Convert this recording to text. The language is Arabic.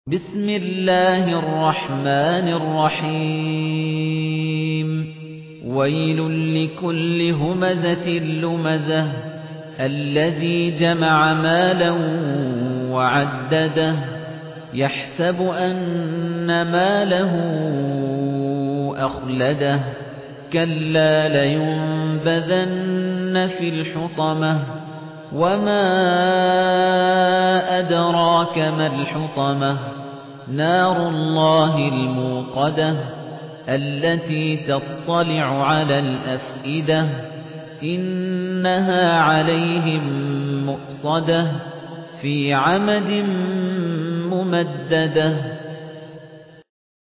بسم الله الرحمن الرحيم ويل لكل همزة لمزة الذي جمع مالا وعدده يحسب أن ماله أخلده كلا لينبذن في الحطمة وما أدراك ما الحطمة نار الله الموقدة التي تطلع على الأفئدة إنها عليهم مؤصدة في عمد ممددة